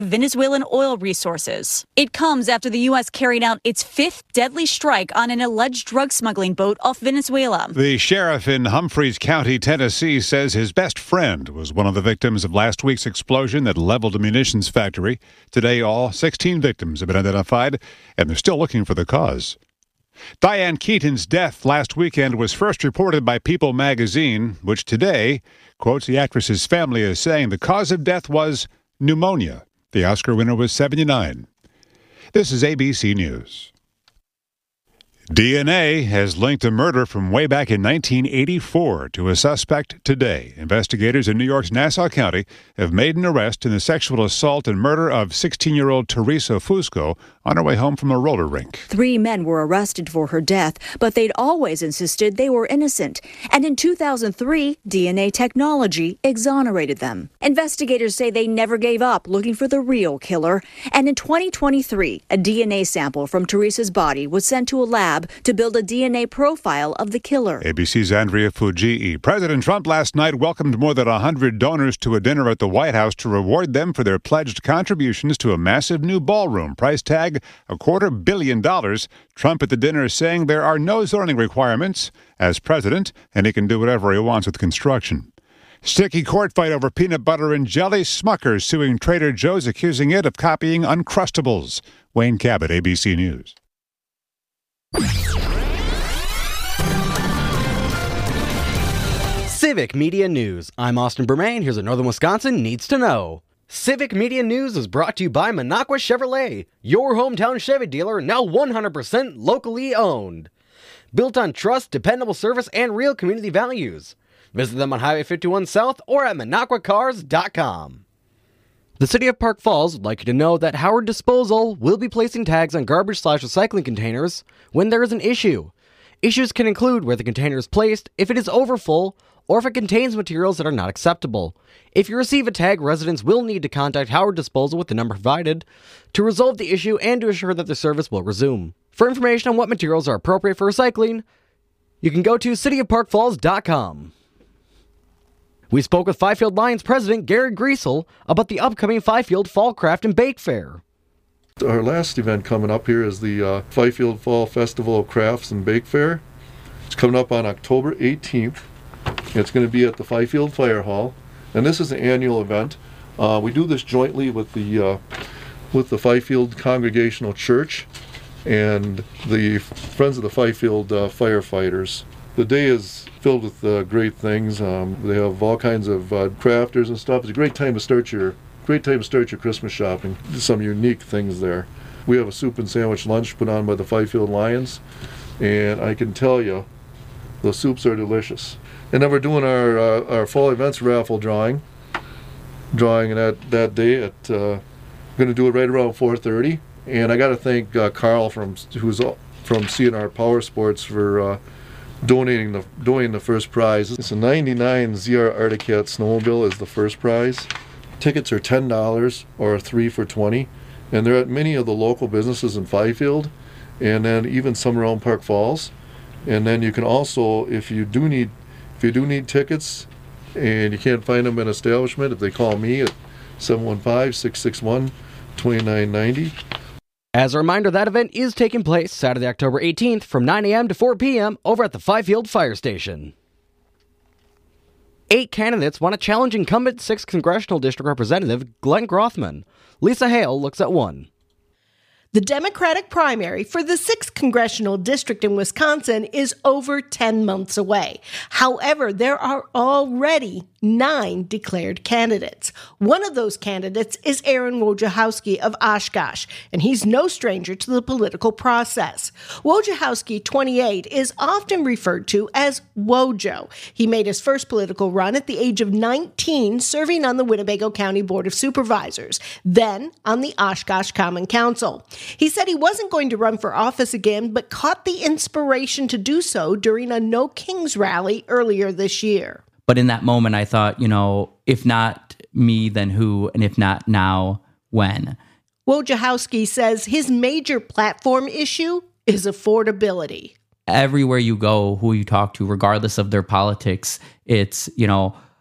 Venezuelan oil resources. It comes after the U.S. carried out its fifth deadly strike on an alleged drug smuggling boat off Venezuela. The sheriff in Humphreys County, Tennessee, says his best friend was one of the victims of last week's explosion that leveled a munitions factory. Today, all 16 victims have been identified, and they're still looking for the cause. Diane Keaton's death last weekend was first reported by People magazine, which today quotes the actress's family as saying the cause of death was pneumonia. The Oscar winner was 79. This is ABC News. DNA has linked a murder from way back in 1984 to a suspect today. Investigators in New York's Nassau County have made an arrest in the sexual assault and murder of 16-year-old Teresa Fusco on her way home from a roller rink. 3 men were arrested for her death, but they'd always insisted they were innocent. And in 2003, DNA technology exonerated them. Investigators say they never gave up looking for the real killer. And in 2023, a DNA sample from Teresa's body was sent to a lab to build a DNA profile of the killer. ABC's Andrea Fujii. President Trump last night welcomed more than 100 donors to a dinner at the White House to reward them for their pledged contributions to a massive new ballroom. Price tag, $250 million. Trump at the dinner saying there are no zoning requirements as president, and he can do whatever he wants with construction. Sticky court fight over peanut butter and jelly. Smucker's suing Trader Joe's, accusing it of copying Uncrustables. Wayne Cabot, ABC News. Civic Media News. I'm Austin Bermain. Here's what Northern Wisconsin needs to know. Civic Media News is brought to you by Minocqua Chevrolet, your hometown Chevy dealer, now 100% locally owned. Built on trust, dependable service, and real community values. Visit them on Highway 51 South or at MinocquaCars.com. The City of Park Falls would like you to know that Howard Disposal will be placing tags on garbage/recycling containers when there is an issue. Issues can include where the container is placed, if it is overfull, or if it contains materials that are not acceptable. If you receive a tag, residents will need to contact Howard Disposal with the number provided to resolve the issue and to assure that the service will resume. For information on what materials are appropriate for recycling, you can go to cityofparkfalls.com. We spoke with Fifield Lions president Gary Griesel about the upcoming Fifield Fall Craft and Bake Fair. Our last event coming up here is the Fifield Fall Festival of Crafts and Bake Fair. It's coming up on October 18th. It's going to be at the Fifield Fire Hall, and this is an annual event. We do this jointly with the Fifield Congregational Church and the Friends of the Fifield Firefighters. The day is filled with great things. They have all kinds of crafters and stuff. It's a great time to start your Christmas shopping. There's some unique things there. We have a soup and sandwich lunch put on by the Fifield Lions, and I can tell you, the soups are delicious. And then we're doing our fall events raffle drawing that day at going to do it right around 4:30. And I got to thank Carl who's from C&R Power Sports for donating the first prize. It's a '99 ZR Arctic Cat snowmobile is the first prize. Tickets are $10 or 3 for $20, and they're at many of the local businesses in Fifield, and then even some around Park Falls. And then you can also, if you do need tickets and you can't find them in an establishment, if they call me at 715-661-2990. As a reminder, that event is taking place Saturday, October 18th from 9 a.m. to 4 p.m. over at the Fifield Fire Station. 8 candidates want to challenge incumbent 6th Congressional District Representative Glenn Grothman. Lisa Hale looks at one. The Democratic primary for the 6th Congressional District in Wisconsin is over 10 months away. However, there are already 9 declared candidates. One of those candidates is Aaron Wojciechowski of Oshkosh, and he's no stranger to the political process. Wojciechowski, 28, is often referred to as Wojo. He made his first political run at the age of 19, serving on the Winnebago County Board of Supervisors, then on the Oshkosh Common Council. He said he wasn't going to run for office again, but caught the inspiration to do so during a No Kings rally earlier this year. But in that moment, I thought, if not me, then who? And if not now, when? Wojciechowski says his major platform issue is affordability. Everywhere you go, who you talk to, regardless of their politics, it's,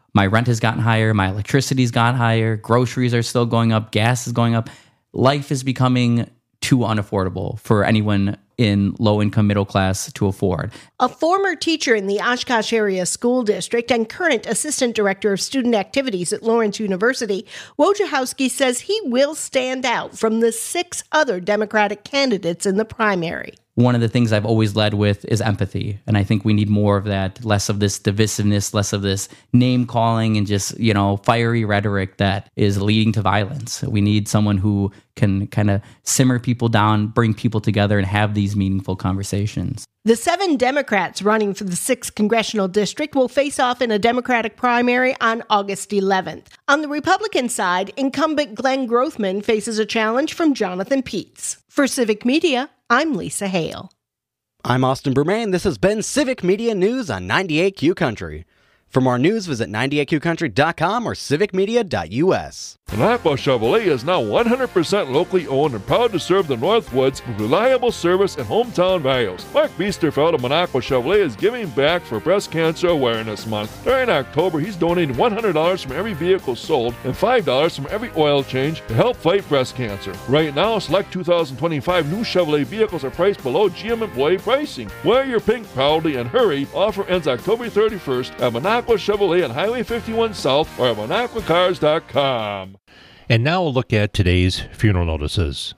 my rent has gotten higher, my electricity's gotten higher, groceries are still going up, gas is going up. Life is becoming too unaffordable for anyone in low-income middle class to afford. A former teacher in the Oshkosh Area School District and current assistant director of student activities at Lawrence University, Wojciechowski says he will stand out from the 6 other Democratic candidates in the primary. One of the things I've always led with is empathy. And I think we need more of that, less of this divisiveness, less of this name calling and just, fiery rhetoric that is leading to violence. We need someone who can kind of simmer people down, bring people together, and have these meaningful conversations. The 7 Democrats running for the 6th congressional district will face off in a Democratic primary on August 11th. On the Republican side, incumbent Glenn Grothman faces a challenge from Jonathan Peets. For Civic Media, I'm Lisa Hale. I'm Austin Bermain. This has been Civic Media News on 98Q Country. For more news, visit 98qcountry.com or civicmedia.us. Minocqua Chevrolet is now 100% locally owned and proud to serve the Northwoods with reliable service and hometown values. Mark Biesterfeld of Minocqua Chevrolet is giving back for Breast Cancer Awareness Month. During October, he's donating $100 from every vehicle sold and $5 from every oil change to help fight breast cancer. Right now, select 2025 new Chevrolet vehicles are priced below GM employee pricing. Wear your pink proudly and hurry. Offer ends October 31st at Minocqua Chevrolet on Highway 51 South or at MinocquaCars.com. And now a look at today's funeral notices.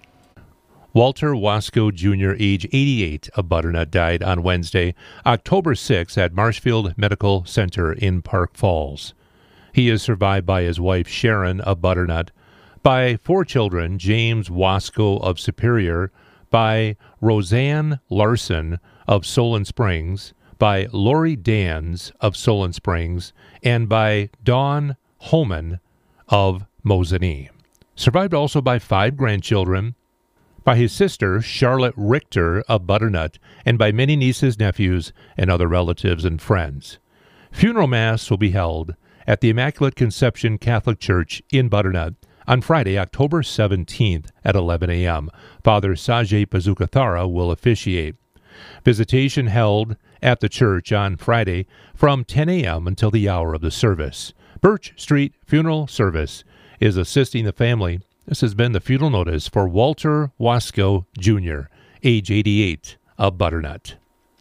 Walter Wasco Jr., age 88, of Butternut, died on Wednesday, October 6, at Marshfield Medical Center in Park Falls. He is survived by his wife Sharon of Butternut, by 4 children, James Wasco of Superior, by Roseanne Larson of Solon Springs, by Lori Dans of Solon Springs, and by Dawn Homan of Mosinee. Survived also by 5 grandchildren, by his sister Charlotte Richter of Butternut, and by many nieces, nephews, and other relatives and friends. Funeral Mass will be held at the Immaculate Conception Catholic Church in Butternut on Friday, October 17th at 11 a.m. Father Sajay Pazukathara will officiate. Visitation held at the church on Friday from 10 a.m. until the hour of the service. Birch Street Funeral Service is assisting the family. This has been the funeral notice for Walter Wasco Jr., age 88, of Butternut.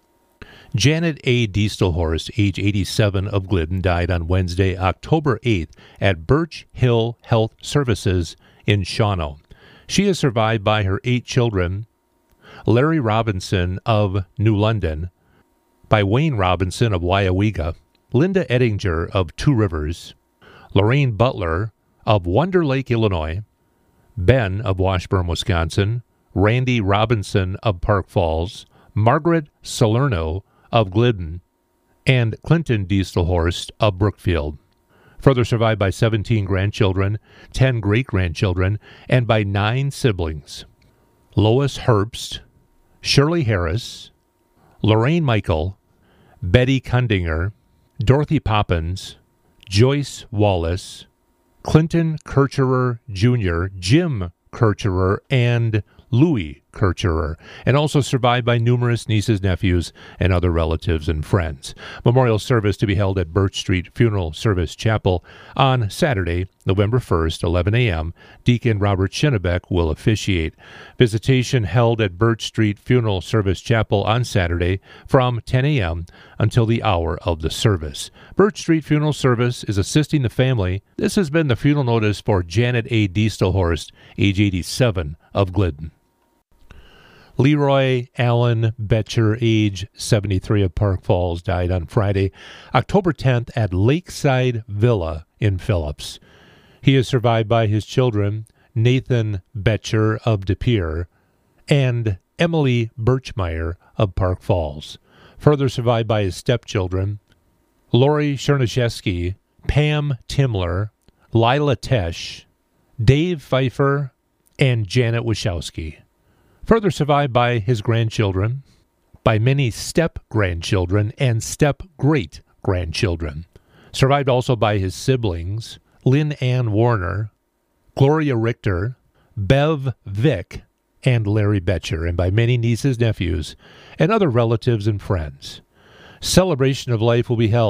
Janet A. Diestelhorst, age 87, of Glidden, died on Wednesday, October 8th at Birch Hill Health Services in Shawano. She is survived by her 8 children, Larry Robinson of New London, by Wayne Robinson of Waiawega, Linda Ettinger of Two Rivers, Lorraine Butler of Wonder Lake, Illinois, Ben of Washburn, Wisconsin, Randy Robinson of Park Falls, Margaret Salerno of Glidden, and Clinton Diestelhorst of Brookfield. Further survived by 17 grandchildren, 10 great-grandchildren, and by 9 siblings. Lois Herbst, Shirley Harris, Lorraine Michael, Betty Kundinger, Dorothy Poppins, Joyce Wallace, Clinton Kircherer Jr., Jim Kircherer, and Louis Kircherer, and also survived by numerous nieces, nephews, and other relatives and friends. Memorial service to be held at Birch Street Funeral Service Chapel on Saturday, November 1st, 11 a.m. Deacon Robert Schinnebeck will officiate. Visitation held at Birch Street Funeral Service Chapel on Saturday from 10 a.m. until the hour of the service. Birch Street Funeral Service is assisting the family. This has been the funeral notice for Janet A. Diestelhorst, age 87, of Glidden. Leroy Allen Betcher, age 73, of Park Falls, died on Friday, October 10th at Lakeside Villa in Phillips. He is survived by his children, Nathan Betcher of De Pere and Emily Birchmeyer of Park Falls. Further survived by his stepchildren, Lori Chernyshevsky, Pam Timler, Lila Tesh, Dave Pfeiffer, and Janet Wachowski. Further survived by his grandchildren, by many step-grandchildren and step-great-grandchildren. Survived also by his siblings, Lynn Ann Warner, Gloria Richter, Bev Vick, and Larry Betcher, and by many nieces, nephews, and other relatives and friends. Celebration of life will be held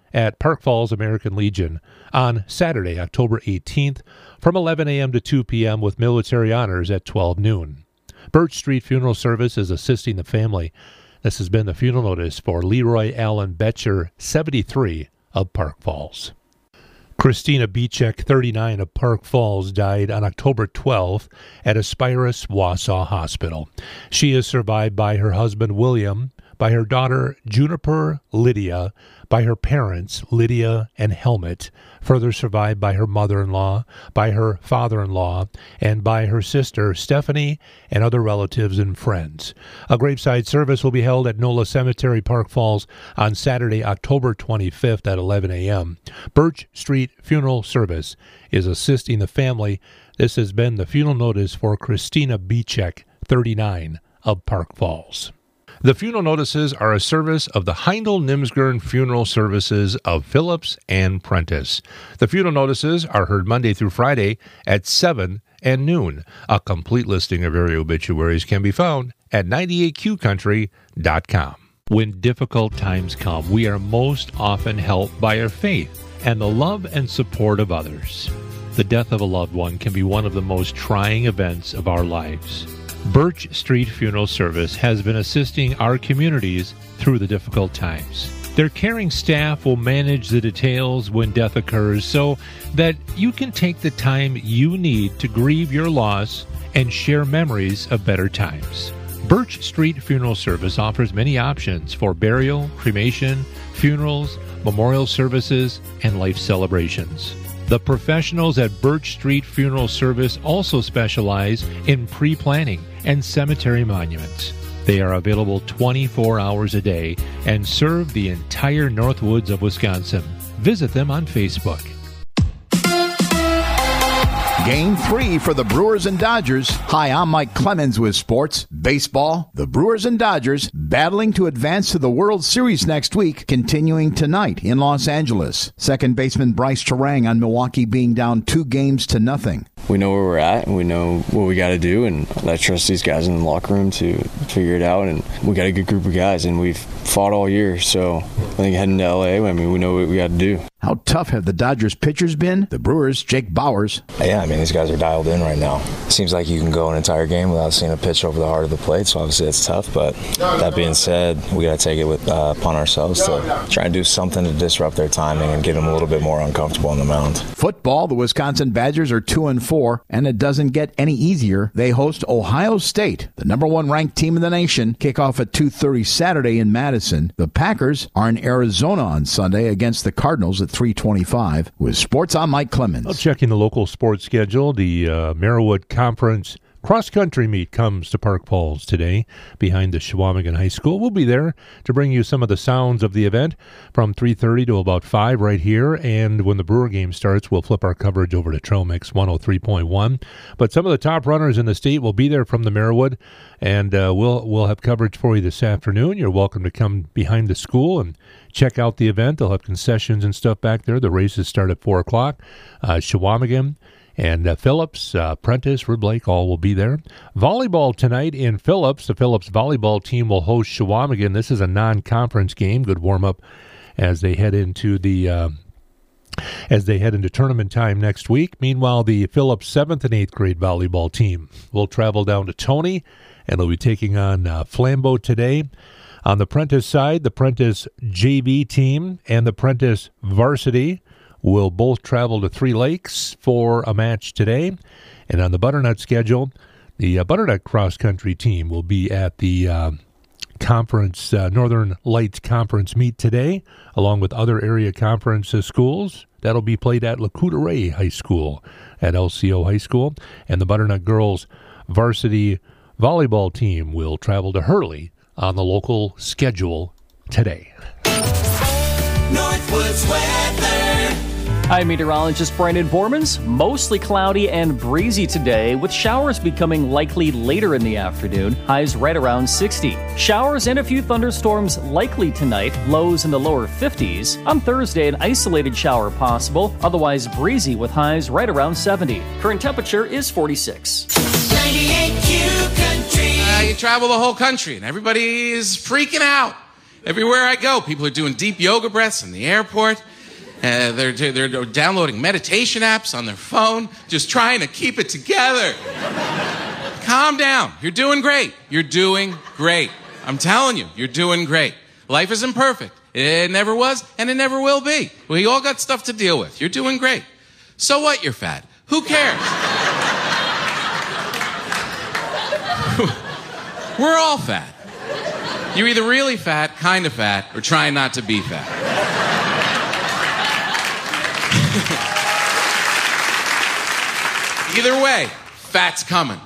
at Park Falls American Legion on Saturday, October 18th from 11 a.m. to 2 p.m. with military honors at 12 noon. Birch Street Funeral Service is assisting the family. This has been the funeral notice for Leroy Allen Betcher, 73, of Park Falls. Christina Bichek, 39, of Park Falls, died on October 12th at Aspirus Wausau Hospital. She is survived by her husband, William, by her daughter, Juniper Lydia, by her parents, Lydia and Helmut, further survived by her mother-in-law, by her father-in-law, and by her sister, Stephanie, and other relatives and friends. A graveside service will be held at Nola Cemetery, Park Falls, on Saturday, October 25th at 11 a.m. Birch Street Funeral Service is assisting the family. This has been the funeral notice for Christina Bichek, 39, of Park Falls. The funeral notices are a service of the Heindel-Nimsgern Funeral Services of Phillips and Prentice. The funeral notices are heard Monday through Friday at 7 and noon. A complete listing of area obituaries can be found at 98QCountry.com. When difficult times come, we are most often helped by our faith and the love and support of others. The death of a loved one can be one of the most trying events of our lives. Birch Street Funeral Service has been assisting our communities through the difficult times. Their caring staff will manage the details when death occurs so that you can take the time you need to grieve your loss and share memories of better times. Birch Street Funeral Service offers many options for burial, cremation, funerals, memorial services, and life celebrations. The professionals at Birch Street Funeral Service also specialize in pre-planning and cemetery monuments. They are available 24 hours a day and serve the entire Northwoods of Wisconsin. Visit them on Facebook. Game 3 for the Brewers and Dodgers. Hi, I'm Mike Clemens with sports. Baseball, the Brewers and Dodgers battling to advance to the World Series next week, continuing tonight in Los Angeles. Second baseman Bryce Terang on Milwaukee being down 2-0. We know where we're at, and we know what we got to do, and I trust these guys in the locker room to figure it out, and we got a good group of guys, and we've fought all year, so I think heading to L.A., we know what we got to do. How tough have the Dodgers pitchers been? The Brewers, Jake Bauers. Yeah, these guys are dialed in right now. It seems like you can go an entire game without seeing a pitch over the heart of the plate, so obviously it's tough, but that being said, we got to take it upon ourselves to try and do something to disrupt their timing and get them a little bit more uncomfortable on the mound. Football, the Wisconsin Badgers are 2-4, and it doesn't get any easier. They host Ohio State, the number 1 ranked team in the nation. Kickoff at 2:30 Saturday in Madison. The Packers are in Arizona on Sunday against the Cardinals at 3:25. With sports, I'm Mike Clemens. Well, checking the local sports schedule, the Merriwood Conference cross-country meet comes to Park Falls today behind the Chequamegon High School. We'll be there to bring you some of the sounds of the event from 3:30 to about 5 right here. And when the Brewer game starts, we'll flip our coverage over to Trail Mix 103.1. But some of the top runners in the state will be there from the Merriwood, and we'll have coverage for you this afternoon. You're welcome to come behind the school and check out the event. They'll have concessions and stuff back there. The races start at 4 o'clock. Chequamegon and Phillips, Prentice, Rib Lake, all will be there. Volleyball tonight in Phillips. The Phillips volleyball team will host Chequamegon. This is a non-conference game. Good warm-up as they head into tournament time next week. Meanwhile, the Phillips 7th and 8th grade volleyball team will travel down to Tony, and they'll be taking on Flambeau today. On the Prentice side, the Prentice JV team and the Prentice varsity will both travel to Three Lakes for a match today. And on the Butternut schedule, the Butternut cross-country team will be at the conference Northern Lights Conference meet today, along with other area conference schools. That'll be played at Le Coudray High School at LCO High School. And the Butternut girls varsity volleyball team will travel to Hurley on the local schedule today. Northwoods weather. I'm meteorologist Brandon Bormans. Mostly cloudy and breezy today, with showers becoming likely later in the afternoon. Highs right around 60. Showers and a few thunderstorms likely tonight. Lows in the lower 50s. On Thursday, an isolated shower possible. Otherwise breezy with highs right around 70. Current temperature is 46. 98Q Country. You travel the whole country and everybody is freaking out. Everywhere I go, people are doing deep yoga breaths in the airport. They're downloading meditation apps on their phone, just trying to keep it together. Calm down. You're doing great. You're doing great. I'm telling you, you're doing great. Life isn't perfect. It never was, and it never will be. We all got stuff to deal with. You're doing great. So what, you're fat? Who cares? We're all fat. You're either really fat, kind of fat, or trying not to be fat. Either way, fat's coming.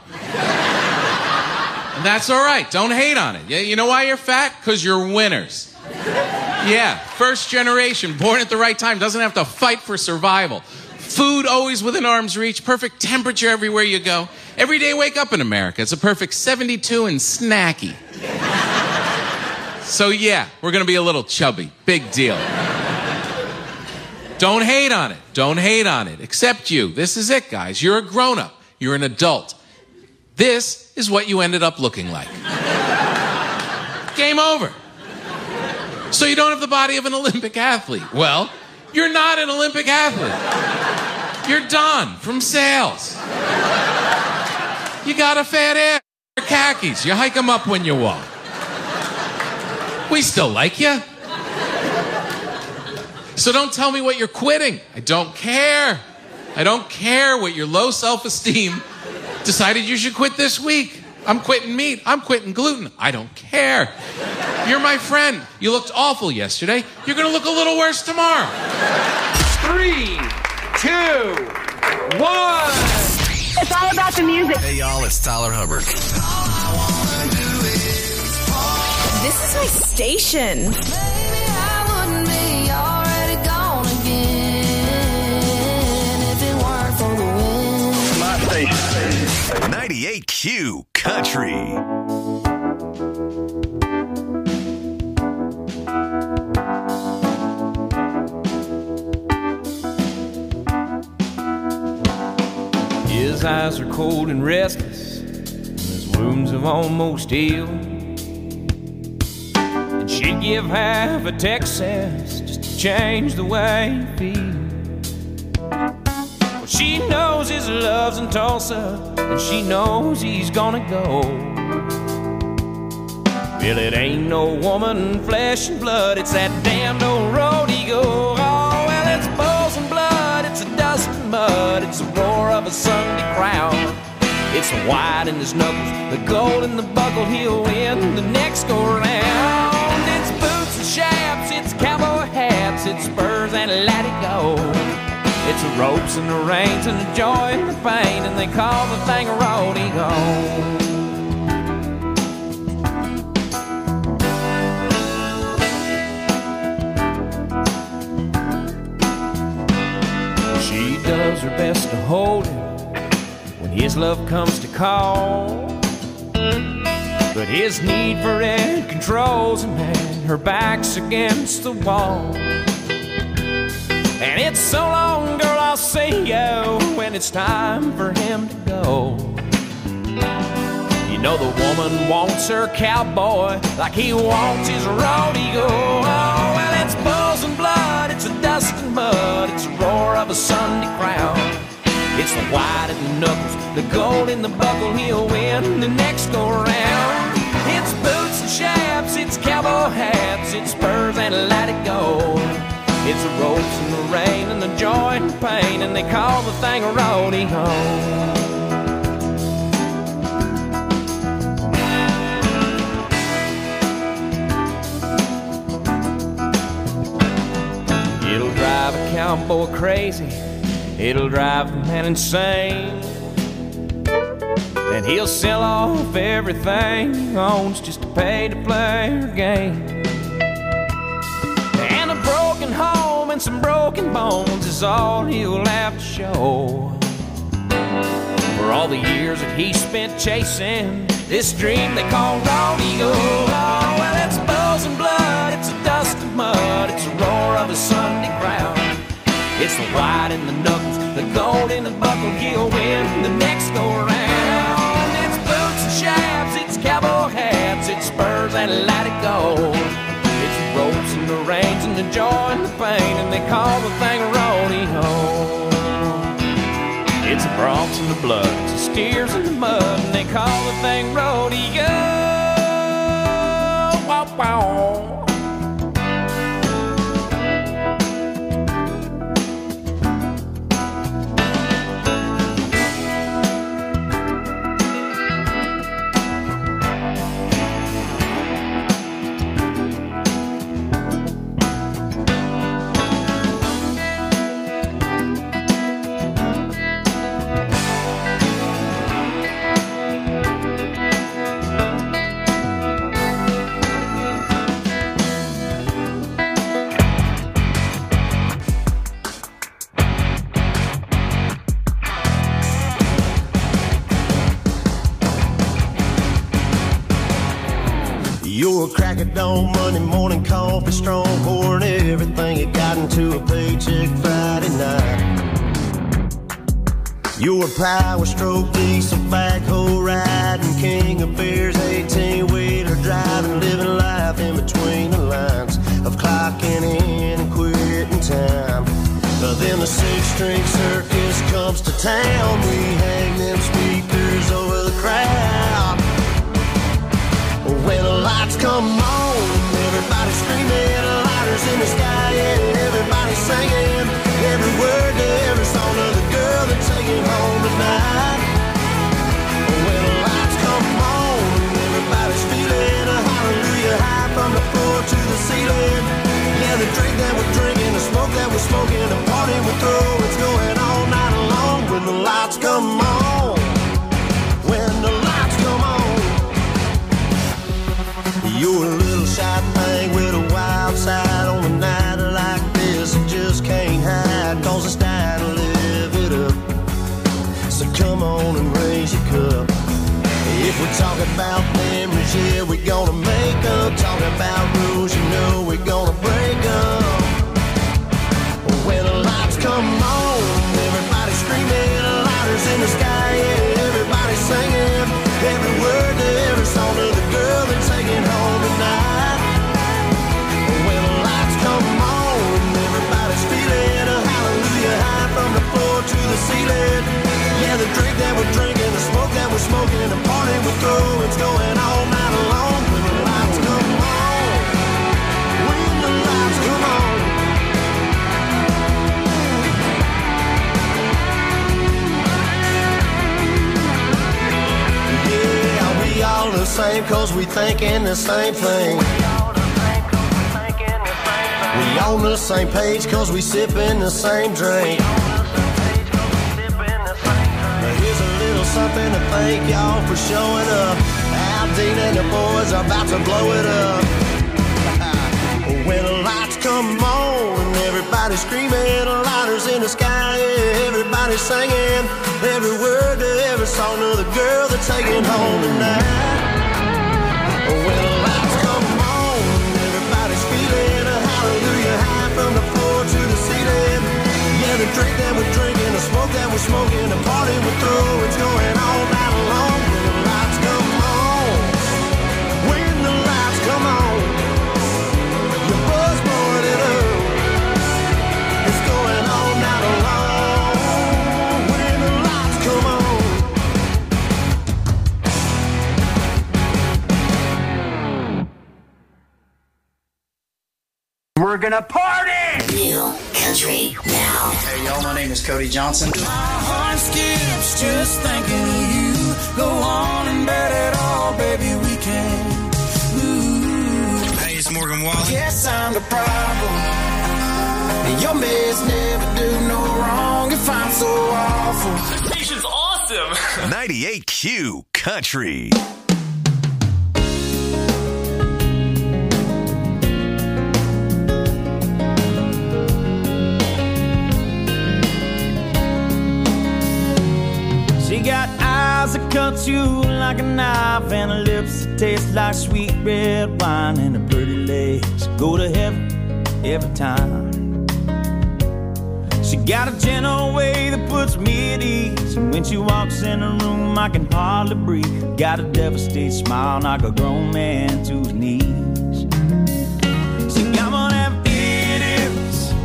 And that's all right. Don't hate on it. You know why you're fat? Because you're winners. Yeah, first generation, born at the right time, doesn't have to fight for survival. Food always within arm's reach, perfect temperature everywhere you go. Every day wake up in America, it's a perfect 72 and snacky. So yeah, we're going to be a little chubby. Big deal. Don't hate on it. Don't hate on it. Except you. This is it, guys. You're a grown-up. You're an adult. This is what you ended up looking like. Game over. So you don't have the body of an Olympic athlete. Well, you're not an Olympic athlete. You're Don from sales. You got a fat ass. Your khakis. You hike them up when you walk. We still like you. So don't tell me what you're quitting. I don't care. I don't care what your low self-esteem decided you should quit this week. I'm quitting meat. I'm quitting gluten. I don't care. You're my friend. You looked awful yesterday. You're going to look a little worse tomorrow. 3, 2, 1. It's all about the music. Hey, y'all, it's Tyler Hubbard. This is my station. My station. 98Q Country. His eyes are cold and restless, and his wounds have almost healed. And she'd give half a Texas just to change the way he feels. Well, she knows his love's in Tulsa, and she knows he's gonna go. Well, it ain't no woman, flesh and blood, it's that damned old road he goes. Oh, well, it's bulls and blood, it's a dust and mud, it's the roar of a Sunday crowd. It's the white in his knuckles, the gold in the buckle, he'll win the next go round. It's boots and chaps, it's cowboy hats, it's spurs and let it go. It's the ropes and the reins and the joy and the pain, and they call the thing a rodeo. Does her best to hold him when his love comes to call, but his need for it controls him, and her back's against the wall. And it's so long, girl, I'll see you when it's time for him to go. You know the woman wants her cowboy like he wants his rodeo. Oh, well, it's bulls and blood, it's a dust and mud, it's the roar of a Sunday crowd. It's the white in the knuckles, the gold in the buckle, he'll win the next go round. It's boots and chaps, it's cowboy hats, it's spurs and let it go. It's the ropes and the rain and the joy and the pain, and they call the thing a rodeo. It'll drive a cowboy crazy, it'll drive a man insane, and he'll sell off everything he owns just to pay to play her game. And a broken home and some broken bones is all he'll have to show for all the years that he spent chasing this dream they call rodeo. Oh, well, it's bulls and blood, it's a dust and mud, it's the roar of a Sunday crowd. It's the white in the knuckles, the gold in the buckle, he'll win the next go round. It's boots and chaps, it's cowboy hats, it's spurs and let it go. paint and they call the thing rodeo. It's the broncs and the bloods, the steers in the mud, and they call the thing rodeo. Wow, wow. You're a crack at dawn, Monday morning coffee, strong, pouring everything you got into a paycheck Friday night. You're a power stroke, diesel backhoe riding, king of beers, 18-wheeler driving, living life in between the lines of clocking in and quitting time. But then the six-string circus comes to town, we hang them speakers over the crowd. When the lights come on, everybody's screaming, lighters in the sky, and everybody's singing every word to every song of the girl they're taking home tonight. When the lights come on, everybody's feeling a hallelujah high from the floor to the ceiling. Yeah, the drink that we're drinking, the smoke that we're smoking, the party we throw, it's going all night long. When the lights come on, when the lights come on. You're a little shy thing with a wild side on a night like this. You just can't hide, cause it's time to live it up. So come on and raise your cup. If we're talking about memories, yeah, we're gonna make up. Talking about rules, you know we're gonna break up. When the lights come on, everybody's screaming, lighters in the sky, yeah, everybody's singing every word to every song of the girl they're taking home tonight. When the lights come on, everybody's feeling a hallelujah high from the floor to the ceiling. Yeah, the drink that we're drinking, the smoke that we're smoking, the party we throw, it's going all night long. When the lights come on, when the lights come on. We all the same cause we thinking the same thing. We on the same page cause we sipping the same drink. Now here's a little something to thank y'all for showing up. Aldine and the boys are about to blow it up. When the lights come on, everybody's screaming, lighters in the sky, yeah, everybody's singing every word to every song of the girl they're taking home tonight. When the lights come on, everybody's feeling a hallelujah high from the floor to the ceiling. Yeah, the drink that we're drinking, the smoke that we're smoking, the party we throw, it's going all night long. When the lights come on, when the lights come on, your buzz blowing it up, it's going all night long. When the lights come on. We're gonna party! New country now. Hey y'all, my name is Cody Johnson. My heart skips just thinking of you. Go on and bet it all, baby, we can. Ooh. Hey, it's Morgan Wallen. Guess I'm the problem. And your mess never do no wrong if I'm so awful. This station's awesome! 98Q Country. She got eyes that cut you like a knife, and her lips that taste like sweet red wine, and her pretty legs go to heaven every time. She got a gentle way that puts me at ease, and when she walks in the room I can hardly breathe. Got a devastated smile, knock a grown man to his knees. She got one of them idiots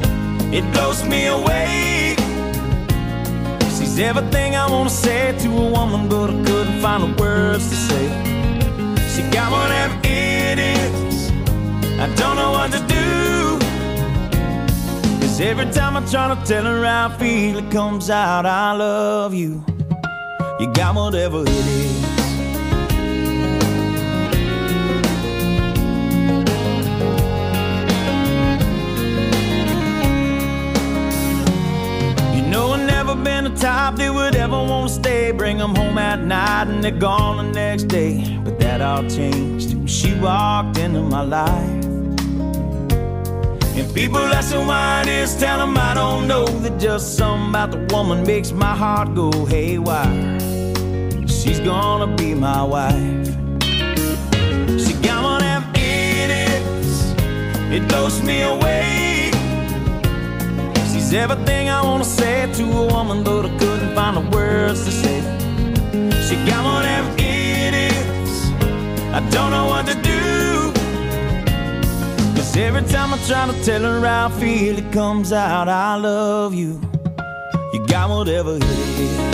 it blows me away. She's everything I want to say to a woman, but I couldn't find the words to say. She got whatever it is, I don't know what to do. 'Cause every time I try to tell her how I feel, it comes out, I love you. You got whatever it is. Never been the type that would ever want to stay. Bring them home at night and they're gone the next day. But that all changed when she walked into my life. And people asking why it is, tell them I don't know. That just something about the woman makes my heart go haywire. She's gonna be my wife. She got whatever it is, it blows me away. She's everything I want to say to a woman, but I couldn't find the words to say. She got whatever it is, I don't know what to do. 'Cause every time I try to tell her how I feel, it comes out, I love you. You got whatever it is.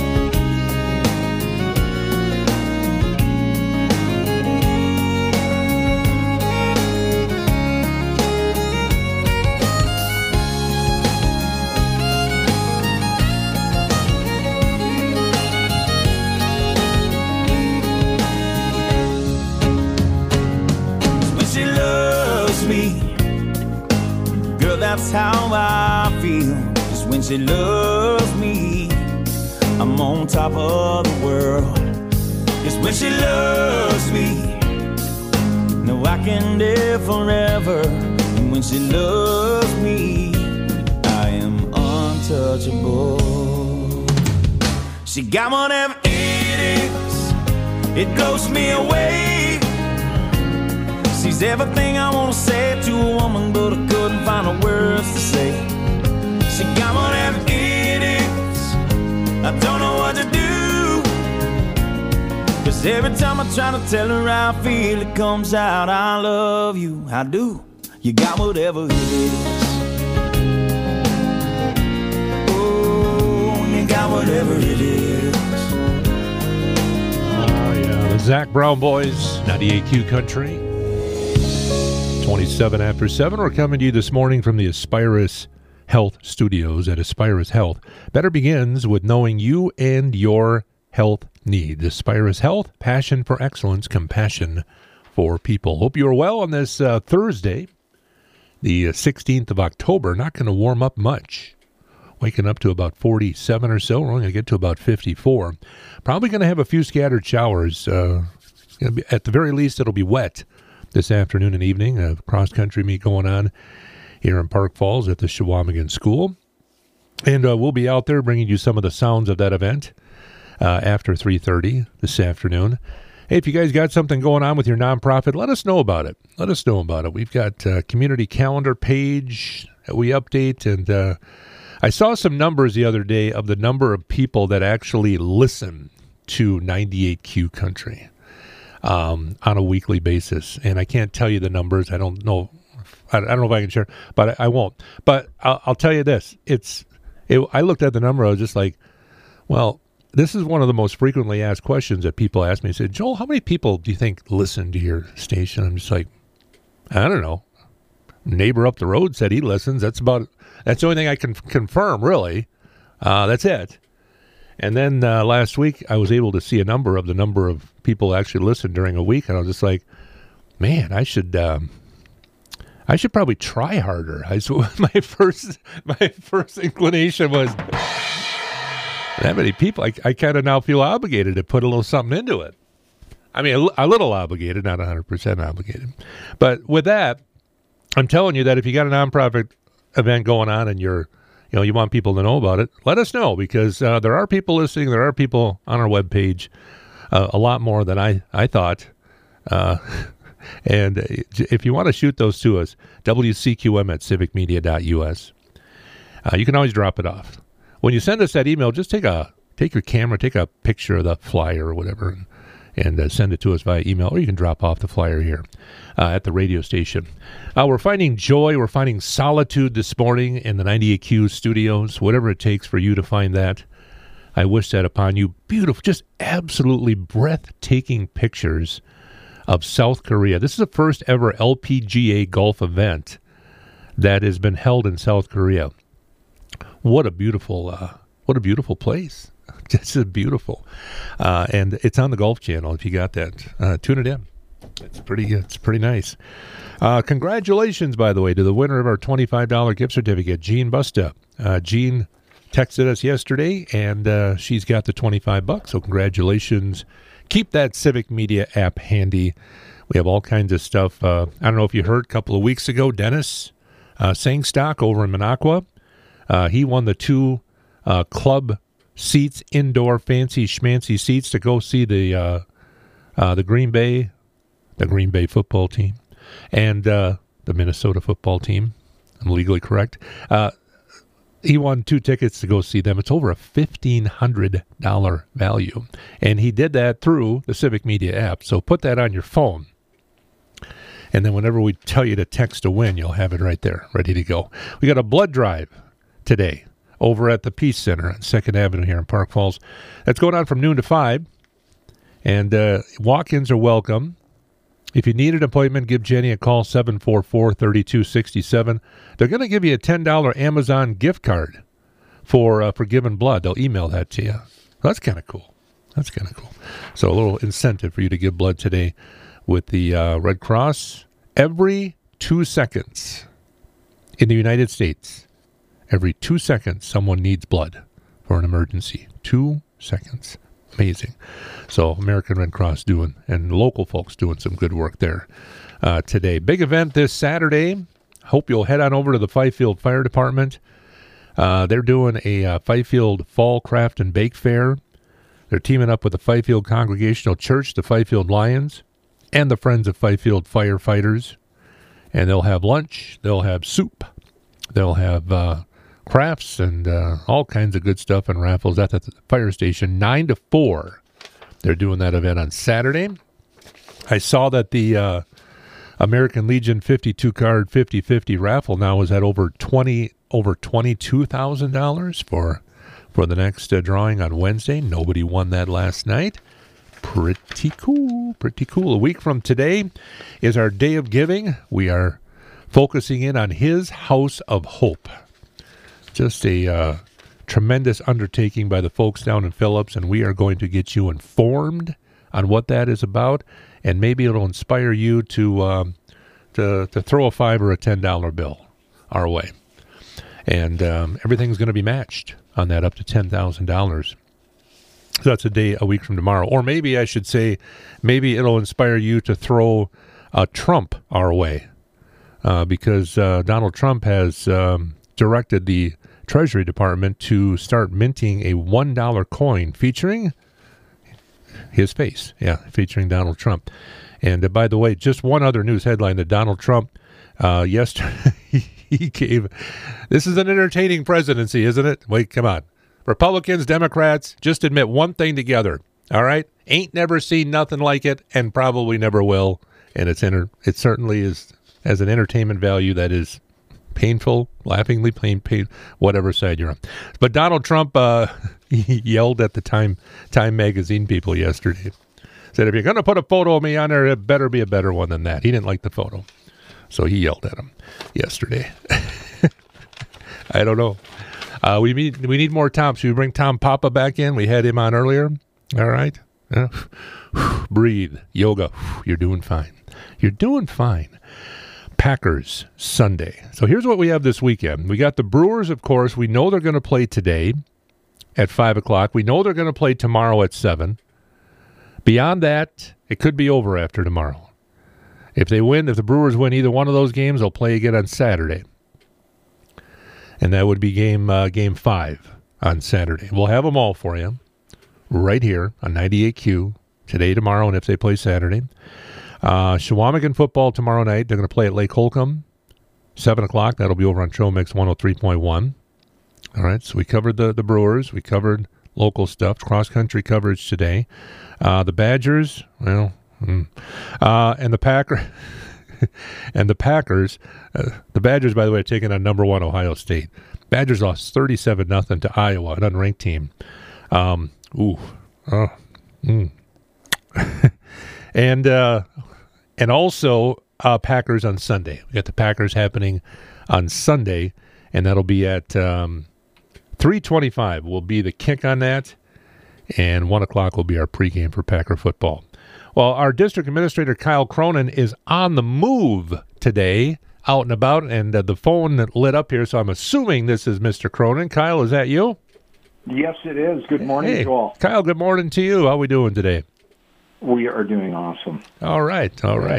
That's how I feel. Just when she loves me, I'm on top of the world. Just when she loves me, no, I can live forever. And when she loves me, I am untouchable. She got whatever it is, it blows me away. She's everything I want to say to a woman, but I couldn't find the words to say. She got whatever it is, I don't know what to do. 'Cause every time I try to tell her how I feel, it comes out, I love you, I do. You got whatever it is. Oh, you got whatever it is. Oh, yeah, the Zach Brown Boys, 98Q Country. 27 after 7. We're coming to you this morning from the Aspirus Health Studios at Aspirus Health. Better begins with knowing you and your health needs. Aspirus Health, passion for excellence, compassion for people. Hope you're well on this Thursday, the 16th of October. Not going to warm up much. Waking up to about 47 or so. We're only going to get to about 54. Probably going to have a few scattered showers. At the very least, it'll be wet this afternoon and evening. A cross-country meet going on here in Park Falls at the Shawamigan School. And we'll be out there bringing you some of the sounds of that event after 3:30 this afternoon. Hey, if you guys got something going on with your nonprofit, let us know about it. Let us know about it. We've got a community calendar page that we update. And I saw some numbers the other day of the number of people that actually listen to 98Q Country on a weekly basis. And I can't tell you the numbers. I don't know. I don't know if I can share, but I won't. But I'll tell you this. I looked at the number. I was just like, well, this is one of the most frequently asked questions that people ask me. They said, Joel, how many people do you think listen to your station? I'm just like, I don't know. Neighbor up the road said he listens. That's the only thing I can confirm, really. That's it. And then last week, I was able to see a number of people actually listen during a week, and I was just like, man, I should probably try harder. My first inclination was that many people. I kind of now feel obligated to put a little something into it. I mean, a little obligated, not 100% obligated. But with that, I'm telling you that if you got a nonprofit event going on and you want people to know about it, let us know, because there are people listening. There are people on our webpage, a lot more than I thought. And if you want to shoot those to us, WCQM@civicmedia.us. You can always drop it off. When you send us that email, just take your camera, take a picture of the flyer or whatever, and send it to us via email, or you can drop off the flyer here at the radio station. We're finding joy, we're finding solitude this morning in the 98Q studios, whatever it takes for you to find that. I wish that upon you. Beautiful, just absolutely breathtaking pictures of South Korea. This is the first ever LPGA golf event that has been held in South Korea. What a beautiful place. Just beautiful. And it's on the Golf Channel if you got that. Tune it in. It's pretty nice. Congratulations, by the way, to the winner of our $25 gift certificate, Jean Busta. Jean texted us yesterday, and she's got the $25. So congratulations. Keep that Civic Media app handy. We have all kinds of stuff. I don't know if you heard a couple of weeks ago, Dennis Sangstock over in Minocqua. He won the 2 club seats, indoor fancy schmancy seats to go see the Green Bay football team and the Minnesota football team. I'm legally correct. He won 2 tickets to go see them. It's over a $1,500 value. And he did that through the Civic Media app. So put that on your phone. And then whenever we tell you to text to win, you'll have it right there, ready to go. We got a blood drive today over at the Peace Center on 2nd Avenue here in Park Falls. That's going on from noon to 5. And walk-ins are welcome. If you need an appointment, give Jenny a call, 744-3267. They're going to give you a $10 Amazon gift card for giving blood. They'll email that to you. That's kind of cool. So a little incentive for you to give blood today with the Red Cross. Every 2 seconds in the United States, every 2 seconds, someone needs blood for an emergency. 2 seconds. Amazing. So American Red Cross doing, and local folks doing some good work there today. Big event this Saturday. Hope you'll head on over to the Fifield Fire Department. They're doing a Fifield Fall Craft and Bake Fair. They're teaming up with the Fifield Congregational Church, the Fifield Lions, and the Friends of Fifield Firefighters. And they'll have lunch. They'll have soup. They'll have crafts and all kinds of good stuff and raffles at the fire station, 9 to 4. They're doing that event on Saturday. I saw that the American Legion 52 card 50/50 raffle now is at over $22,000 for the next drawing on Wednesday. Nobody won that last night. Pretty cool. A week from today is our Day of Giving. We are focusing in on His House of Hope. Just a tremendous undertaking by the folks down in Phillips, and we are going to get you informed on what that is about, and maybe it'll inspire you to throw a $5 or a $10 bill our way. And everything's going to be matched on that up to $10,000. So that's a week from tomorrow. Or maybe I should say, maybe it'll inspire you to throw a Trump our way, because Donald Trump has directed the Treasury Department to start minting a $1 coin featuring his face. Yeah, featuring Donald Trump. And by the way, just one other news headline that Donald Trump yesterday, he gave. This is an entertaining presidency, isn't it? Wait, come on. Republicans, Democrats, just admit one thing together. All right? Ain't never seen nothing like it and probably never will. And it certainly is, as an entertainment value, that is painful, laughingly pain, whatever side you're on. But Donald Trump he yelled at the Time magazine people yesterday. Said, if you're going to put a photo of me on there, it better be a better one than that. He didn't like the photo. So he yelled at him yesterday. I don't know. We need more Tom. Should we bring Tom Papa back in? We had him on earlier. All right. Breathe. Yoga. You're doing fine. Packers Sunday. So here's what we have this weekend. We got the Brewers, of course. We know they're going to play today at 5 o'clock. We know they're going to play tomorrow at 7. Beyond that, it could be over after tomorrow. If the Brewers win either one of those games, they'll play again on Saturday. And that would be game 5 on Saturday. We'll have them all for you right here on 98Q today, tomorrow, and if they play Saturday. Shawamigan football tomorrow night. They're going to play at Lake Holcomb, 7 o'clock. That'll be over on Trail Mix 103.1. All right, so we covered the Brewers. We covered local stuff, cross-country coverage today. The Badgers, well, and the Packers, the Badgers, by the way, are taking on number 1 Ohio State. Badgers lost 37-0 to Iowa, an unranked team. And also Packers on Sunday. We got the Packers happening on Sunday, and that'll be at 3:25 will be the kick on that, and 1 o'clock will be our pregame for Packer football. Well, our district administrator, Kyle Cronin, is on the move today, out and about, and the phone lit up here, so I'm assuming this is Mr. Cronin. Kyle, is that you? Yes, it is. Good morning, Joel. Kyle, good morning to you. How we doing today? We are doing awesome. All right.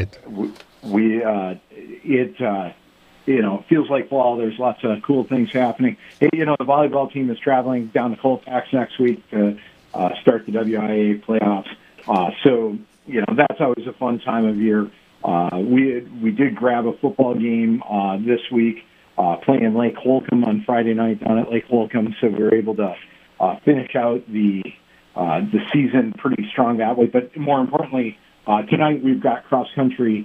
It feels like fall. There's lots of cool things happening. Hey, the volleyball team is traveling down to Colfax next week to start the WIA playoffs. So that's always a fun time of year. We did grab a football game this week, playing Lake Holcomb on Friday night down at Lake Holcomb. So we were able to finish out the season pretty strong that way. But more importantly, tonight we've got cross country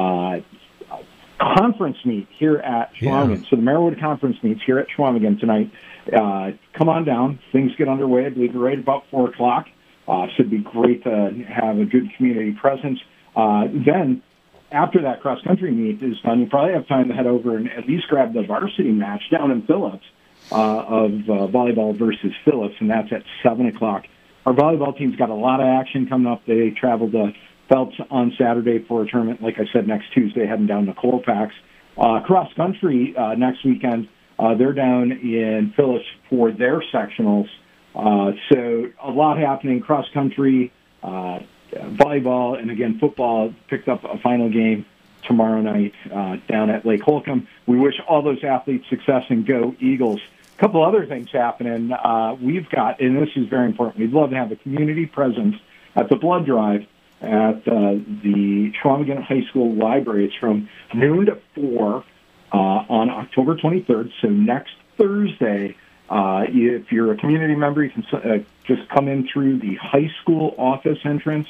conference meet here at Schwamigan. So the Merriwood Conference meets here at Schwamigan tonight. Come on down. Things get underway. I believe right about 4 o'clock. Should be great to have a good community presence. Then, after that cross-country meet is done, you probably have time to head over and at least grab the varsity match down in Phillips of volleyball versus Phillips, and that's at 7 o'clock. Our volleyball team's got a lot of action coming up. They traveled to Phelps on Saturday for a tournament, like I said, next Tuesday, heading down to Colfax. Cross-country next weekend, they're down in Phillips for their sectionals. So a lot happening, cross-country, volleyball, and again, football picked up a final game tomorrow night down at Lake Holcomb. We wish all those athletes success and go Eagles. A couple other things happening. We've got, and this is very important, we'd love to have a community presence at the blood drive at the Schwamigan High School Library. It's from noon to 4 on October 23rd, so next Thursday. If you're a community member, you can just come in through the high school office entrance,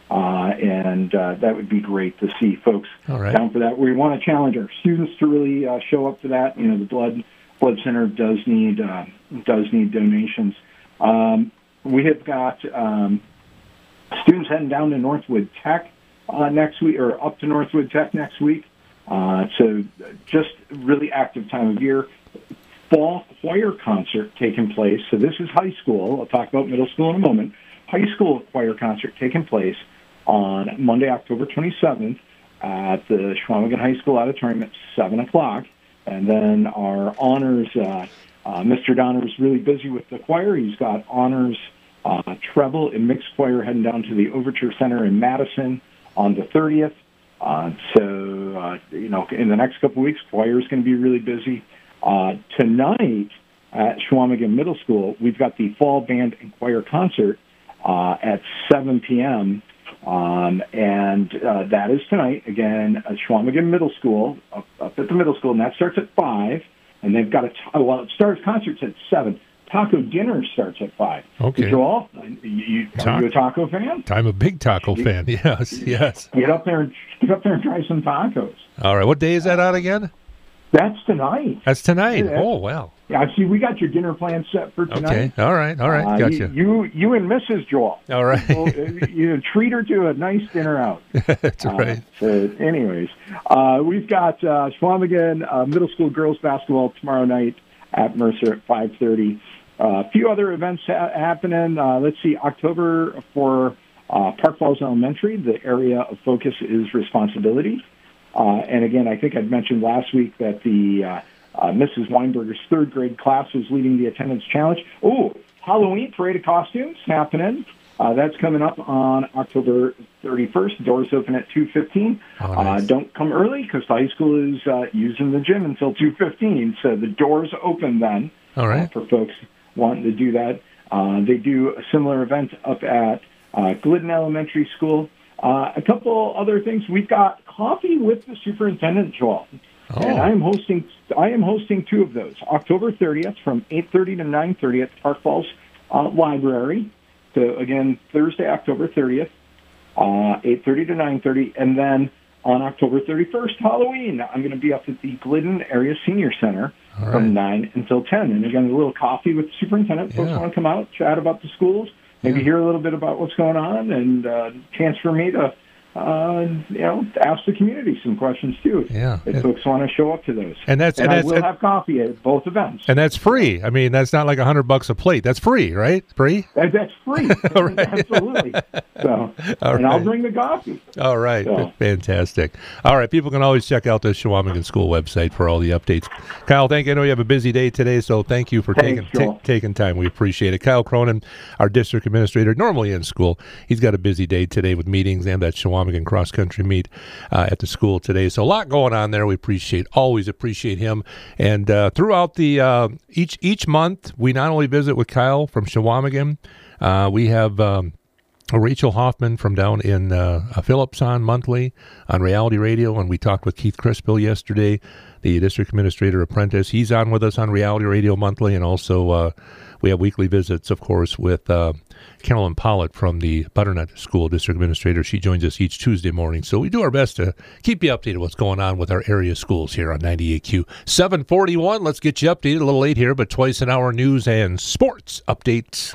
and that would be great to see folks down for that. We want to challenge our students to really show up for that. The blood center does need donations. We have got students heading down to Northwood Tech next week, or up to Northwood Tech next week. So just really active time of year. Fall choir concert taking place. So this is high school. I'll talk about middle school in a moment. High school choir concert taking place on Monday, October 27th at the Schwamigan High School Auditorium at 7 o'clock. And then our honors, Mr. Donner is really busy with the choir. He's got honors treble and mixed choir heading down to the Overture Center in Madison on the 30th. In the next couple of weeks, choir is going to be really busy. Tonight at Schwamigan Middle School, we've got the Fall Band and Choir Concert at 7 p.m., and that is tonight, again, at Schwamigan Middle School, up at the middle school, and that starts at 5, and they've got concerts at 7. Taco dinner starts at 5. Okay. Joel, are you a taco fan? I'm a big taco fan, yes. Get up there and try some tacos. All right, what day is that on again? That's tonight. That's tonight. Yeah. Oh, wow. Yeah, see, we got your dinner plan set for tonight. Okay, all right, gotcha. You and Mrs. Joel. All right. You treat her to a nice dinner out. That's right. So anyways, we've got Schwamigan Middle School girls basketball tomorrow night at Mercer at 5:30. A few other events happening. Let's see, October for Park Falls Elementary, the area of focus is responsibility. And again, I think I'd mentioned last week that the Mrs. Weinberger's third grade class is leading the attendance challenge. Oh, Halloween parade of costumes happening. That's coming up on October 31st. Doors open at 2:15. Oh, nice. Don't come early because the high school is using the gym until 2:15. So the doors open then. All right. For folks wanting to do that. They do a similar event up at Glidden Elementary School. A couple other things. We've got coffee with the superintendent, Joel. Oh. And I am hosting 2 of those. October 30th from 8:30 to 9:30 at Park Falls Library. So, again, Thursday, October 30th, 8:30 to 9:30. And then on October 31st, Halloween, I'm going to be up at the Glidden Area Senior Center from 9 until 10. And, again, a little coffee with the superintendent. Folks want to come out, chat about the schools, maybe hear a little bit about what's going on, and chance for me to ask the community some questions too. If folks want to show up to those. And I will have coffee at both events. And that's free. I mean, that's not like $100 a plate. That's free, right? Free? That's free. Absolutely. So, I'll bring the coffee. All right. So. Fantastic. All right. People can always check out the Chequamegon School website for all the updates. Kyle, thank you. I know you have a busy day today, so thank you for taking time. We appreciate it. Kyle Cronin, our district administrator, normally in school. He's got a busy day today with meetings and that Chequamegon cross-country meet at the school today. So a lot going on there. We always appreciate him. And throughout the each month, we not only visit with Kyle from Chequamegon, we have Rachel Hoffman from down in Phillips on monthly on Reality Radio, and we talked with Keith Crispell yesterday, the district administrator apprentice. He's on with us on Reality Radio monthly, and also we have weekly visits, of course, with Carolyn Pollitt from the Butternut School District Administrator. She joins us each Tuesday morning. So we do our best to keep you updated what's going on with our area schools here on 98Q. 741, let's get you updated. A little late here, but twice an hour news and sports updates.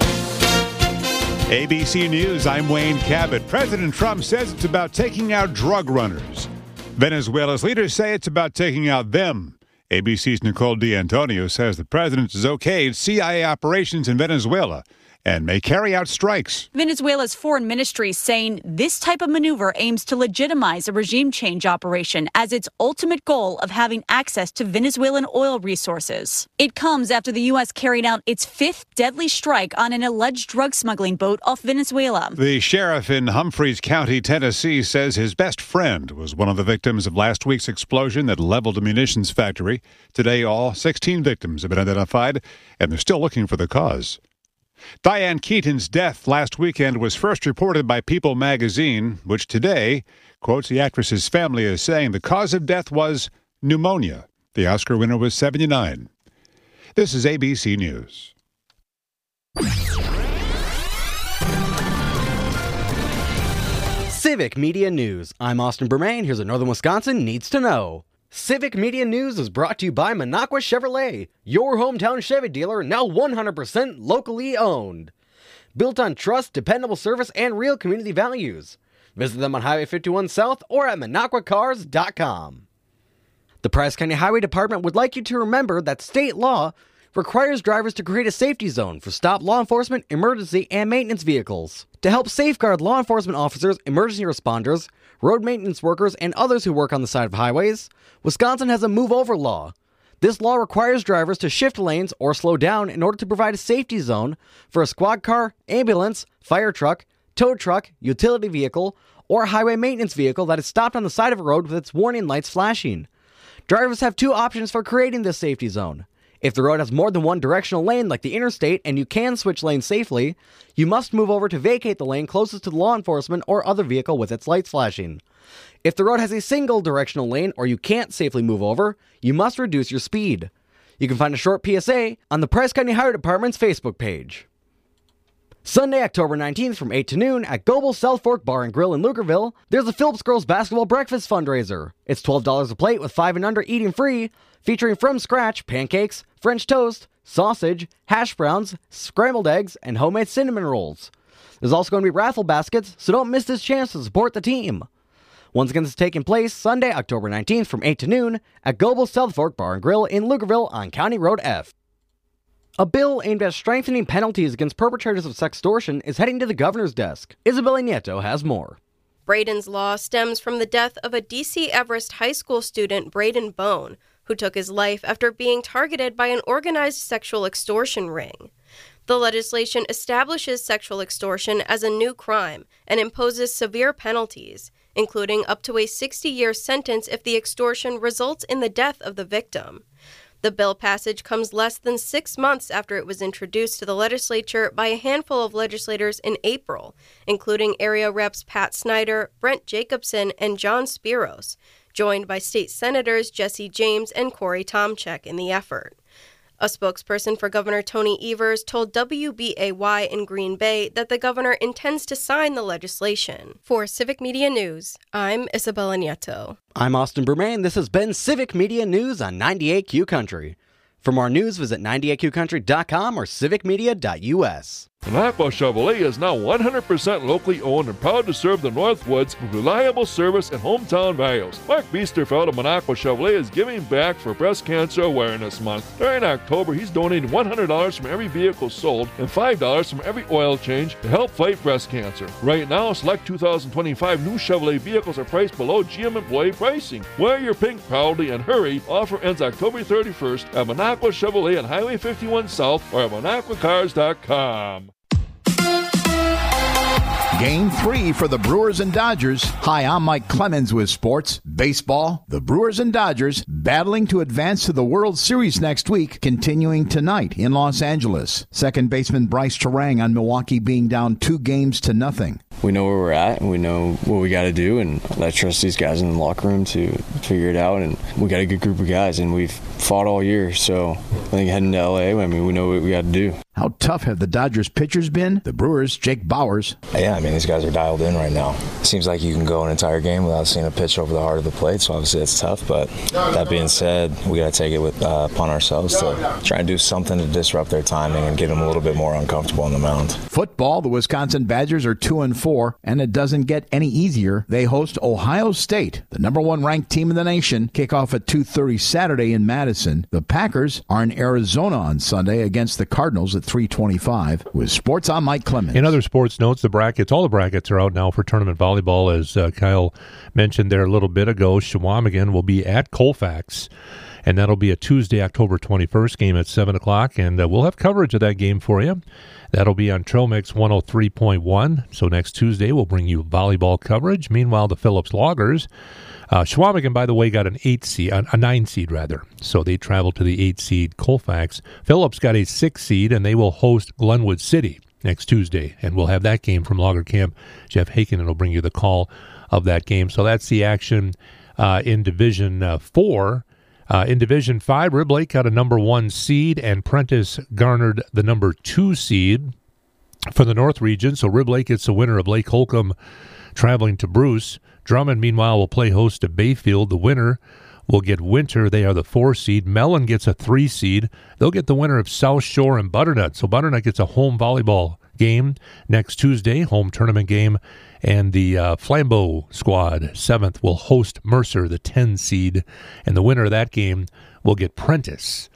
ABC News, I'm Wayne Cabot. President Trump says it's about taking out drug runners. Venezuela's leaders say it's about taking out them. ABC's Nicole D'Antonio says the president has okayed CIA operations in Venezuela and may carry out strikes. Venezuela's foreign ministry saying this type of maneuver aims to legitimize a regime change operation as its ultimate goal of having access to Venezuelan oil resources. It comes after the U.S. carried out its fifth deadly strike on an alleged drug smuggling boat off Venezuela. The sheriff in Humphreys County, Tennessee, says his best friend was one of the victims of last week's explosion that leveled a munitions factory. Today, all 16 victims have been identified, and they're still looking for the cause. Diane Keaton's death last weekend was first reported by People magazine, which today quotes the actress's family as saying the cause of death was pneumonia. The Oscar winner was 79. This is ABC News. Civic Media News. I'm Austin Bermain. Here's a Northern Wisconsin Needs to Know. Civic Media News is brought to you by Minocqua Chevrolet, your hometown Chevy dealer, now 100% locally owned. Built on trust, dependable service, and real community values. Visit them on Highway 51 South or at MinocquaCars.com. The Price County Highway Department would like you to remember that state law requires drivers to create a safety zone for stop law enforcement, emergency, and maintenance vehicles. To help safeguard law enforcement officers, emergency responders, road maintenance workers, and others who work on the side of highways, Wisconsin has a move-over law. This law requires drivers to shift lanes or slow down in order to provide a safety zone for a squad car, ambulance, fire truck, tow truck, utility vehicle, or highway maintenance vehicle that is stopped on the side of a road with its warning lights flashing. Drivers have two options for creating this safety zone. If the road has more than one directional lane like the interstate and you can switch lanes safely, you must move over to vacate the lane closest to the law enforcement or other vehicle with its lights flashing. If the road has a single directional lane or you can't safely move over, you must reduce your speed. You can find a short PSA on the Price County Highway Department's Facebook page. Sunday, October 19th from 8 to noon at Goebel South Fork Bar and Grill in Lucreville, there's a Phillips Girls Basketball Breakfast fundraiser. It's $12 a plate with 5 and under eating free, featuring from scratch pancakes, French toast, sausage, hash browns, scrambled eggs, and homemade cinnamon rolls. There's also going to be raffle baskets, so don't miss this chance to support the team. Once again, this is taking place Sunday, October 19th from 8 to noon at Goebel South Fork Bar and Grill in Lucreville on County Road F. A bill aimed at strengthening penalties against perpetrators of sextortion is heading to the governor's desk. Isabella Nieto has more. Braden's law stems from the death of a D.C. Everest High School student, Braden Bone, who took his life after being targeted by an organized sexual extortion ring. The legislation establishes sexual extortion as a new crime and imposes severe penalties, including up to a 60-year sentence if the extortion results in the death of the victim. The bill passage comes less than 6 months after it was introduced to the legislature by a handful of legislators in April, including area reps Pat Snyder, Brent Jacobson, and John Spiros, joined by state senators Jesse James and Corey Tomczyk in the effort. A spokesperson for Governor Tony Evers told WBAY in Green Bay that the governor intends to sign the legislation. For Civic Media News, I'm Isabella Nieto. I'm Austin Bermain. This has been Civic Media News on 98Q Country. For more news, visit 98qcountry.com or civicmedia.us. Minocqua Chevrolet is now 100% locally owned and proud to serve the Northwoods with reliable service and hometown values. Mark Biesterfeld of Minocqua Chevrolet is giving back for Breast Cancer Awareness Month. During October, he's donating $100 from every vehicle sold and $5 from every oil change to help fight breast cancer. Right now, select 2025 new Chevrolet vehicles are priced below GM employee pricing. Wear your pink proudly and hurry. Offer ends October 31st at Minocqua Chevrolet on Highway 51 South or at MinocquaCars.com. Game 3 for the Brewers and Dodgers. Hi, I'm Mike Clemens with Sports Baseball. The Brewers and Dodgers battling to advance to the World Series next week, continuing tonight in Los Angeles. Second baseman Bryce Terang on Milwaukee being down 2-0. We know where we're at, and we know what we got to do, and I trust these guys in the locker room to figure it out, and we got a good group of guys, and we've fought all year, so I think heading to LA, we know what we got to do. How tough have the Dodgers pitchers been? The Brewers, Jake Bauers. Yeah, these guys are dialed in right now. It seems like you can go an entire game without seeing a pitch over the heart of the plate, so obviously it's tough, but that being said, we got to take it upon ourselves to try and do something to disrupt their timing and get them a little bit more uncomfortable on the mound. Football, the Wisconsin Badgers are 2-4, and it doesn't get any easier. They host Ohio State, the number 1 ranked team in the nation. Kickoff at 2:30 Saturday in Madison. The Packers are in Arizona on Sunday against the Cardinals at 3:25. With sports, I'm Mike Clemens. In other sports notes, all the brackets are out now for tournament volleyball. As Kyle mentioned there a little bit ago, Shawamigan will be at Colfax, and that'll be a Tuesday, October 21st game at 7 o'clock, and we'll have coverage of that game for you. That'll be on Trail Mix 103.1, so next Tuesday we'll bring you volleyball coverage. Meanwhile, the Phillips Loggers, Shawamigan, by the way, got a 9 seed rather, so they traveled to the 8 seed Colfax. Phillips got a 6 seed, and they will host Glenwood City next Tuesday, and we'll have that game from Logger Camp. Jeff Haken will bring you the call of that game. So that's the action in Division 4. In Division 5, Rib Lake got a number 1 seed, and Prentice garnered the number 2 seed for the North region. So Rib Lake gets the winner of Lake Holcomb traveling to Bruce. Drummond, meanwhile, will play host to Bayfield. The winner will get Winter. They are the 4 seed. Mellon gets a 3 seed. They'll get the winner of South Shore and Butternut. So Butternut gets a home volleyball game next Tuesday, home tournament game. And the Flambeau squad, 7th, will host Mercer, the 10 seed. And the winner of that game will get Prentice.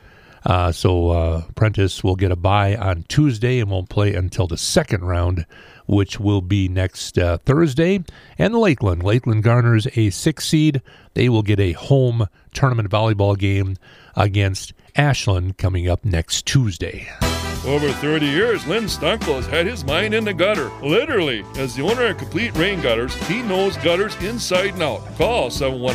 So Prentice will get a bye on Tuesday and won't play until the second round, which will be next Thursday. And Lakeland garners a 6 seed. They will get a home tournament volleyball game against Ashland coming up next Tuesday. Over 30 years, Lynn Stunkel has had his mind in the gutter. Literally. As the owner of Complete Rain Gutters, he knows gutters inside and out. Call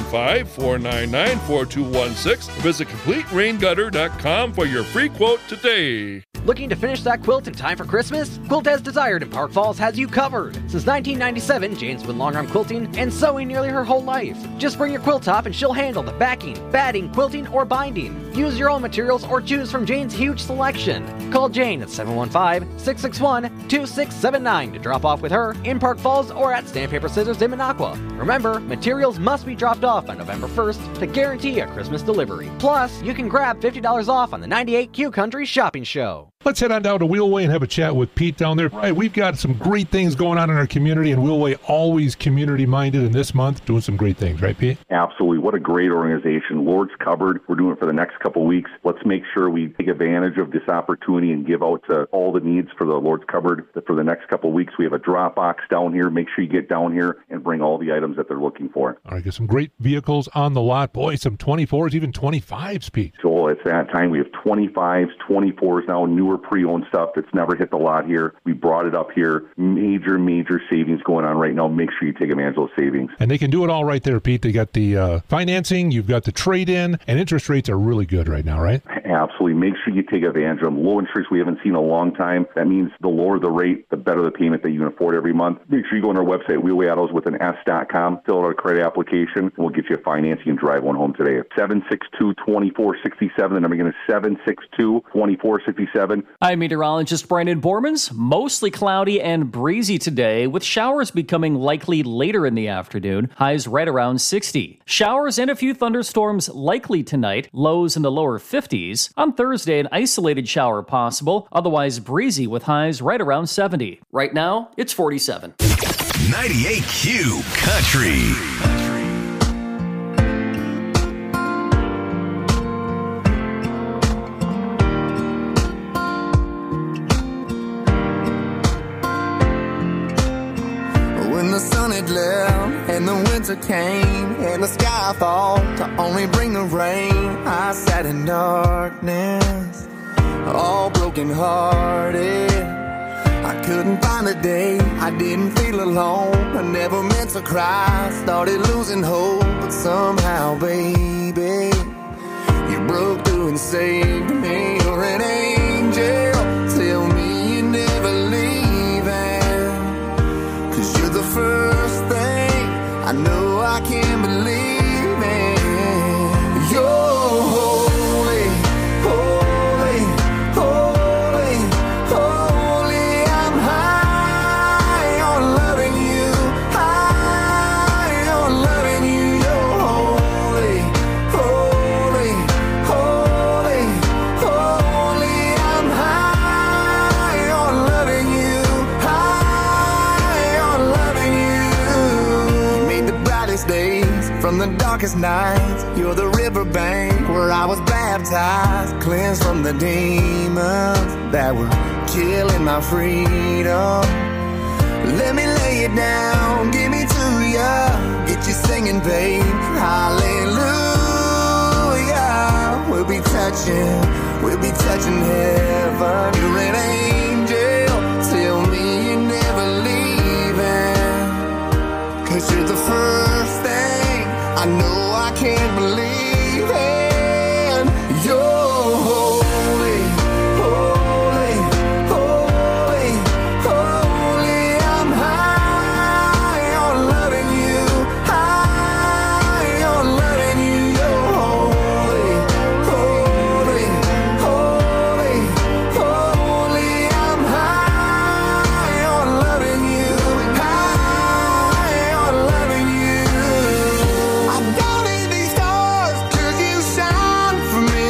715-499-4216 or visit CompleteRainGutter.com for your free quote today. Looking to finish that quilt in time for Christmas? Quilt as Desired in Park Falls has you covered. Since 1997, Jane's been long-arm quilting and sewing nearly her whole life. Just bring your quilt top and she'll handle the backing, batting, quilting, or binding. Use your own materials or choose from Jane's huge selection. Call Jane at 715-661-2679 to drop off with her in Park Falls or at Sand Paper Scissors in Minocqua. Remember, materials must be dropped off by November 1st to guarantee a Christmas delivery. Plus, you can grab $50 off on the 98Q Country Shopping Show. Let's head on down to Wheelway and have a chat with Pete down there. Right, we've got some great things going on in our community, and Wheelway always community-minded, and this month doing some great things, right, Pete? Absolutely. What a great organization. Lord's Cupboard, we're doing it for the next couple of weeks. Let's make sure we take advantage of this opportunity and give out to all the needs for the Lord's Cupboard for the next couple of weeks. We have a drop box down here. Make sure you get down here and bring all the items that they're looking for. All right, get some great vehicles on the lot. Boy, some 24s, even 25s, Pete. So it's that time. We have 25s, 24s now, newer pre-owned stuff that's never hit the lot here. We brought it up here. Major savings going on right now. Make sure you take advantage of those savings. And they can do it all right there, Pete. They got the financing, you've got the trade-in, and interest rates are really good right now, right? Absolutely. Make sure you take advantage of them. Low interest we haven't seen in a long time. That means the lower the rate, the better the payment that you can afford every month. Make sure you go on our website, wheelwayautos with an S.com, fill out a credit application, and we'll get you financing and drive one home today. 762-2467. The number again is 762-2467. I'm meteorologist Brandon Bormans. Mostly cloudy and breezy today, with showers becoming likely later in the afternoon. Highs right around 60. Showers and a few thunderstorms likely tonight. Lows in the lower 50s. On Thursday, an isolated shower possible. Otherwise breezy with highs right around 70. Right now, it's 47. 98Q Country. When the sun had left and the winter came and the sky thought to only bring the rain, I sat in darkness, all broken hearted. I couldn't find a day, I didn't feel alone. I never meant to cry, started losing hope. But somehow, baby, you broke through and saved me. You're an angel, tell me you're never leaving. 'Cause you're the first thing I know I can believe in. You're holy, holy, holy, holy. I'm high on loving you, high on loving you. You're holy, holy, holy, holy. I'm high on loving you, high on loving you. You made the brightest days from the darkest nights. You're the riverbank where I was baptized, cleansed from the demons that were killing my freedom. Let me lay it down, give me to ya, get you singing, babe. Hallelujah. We'll be touching heaven. You're an angel, tell me you're never leaving. 'Cause you're the first thing I know I can't believe in. You're holy, holy, holy, holy. I'm high on loving you, high on loving you. You're holy, holy, holy, holy. I'm high on loving you, high on loving you. I don't need these stars 'cause you shine for me.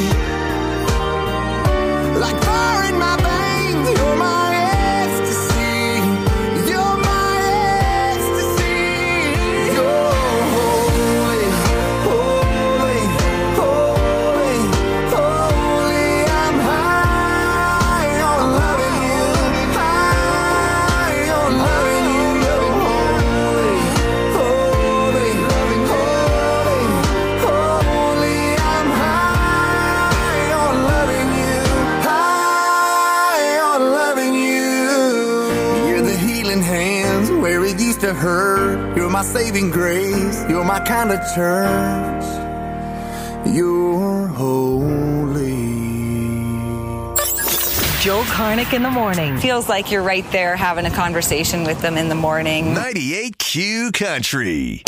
Like fire in my veins, you're my ecstasy. You're my ecstasy. You're holy, holy, holy, holy. I'm high on loving you, high on loving you. You're holy, holy, holy, holy. I'm high on loving you, high on loving you. You're the healing hands where it used to hurt. You're my saving grace. You're my kind of church. You're holy. Joel Karnick in the morning. Feels like you're right there having a conversation with them in the morning. 98Q Country.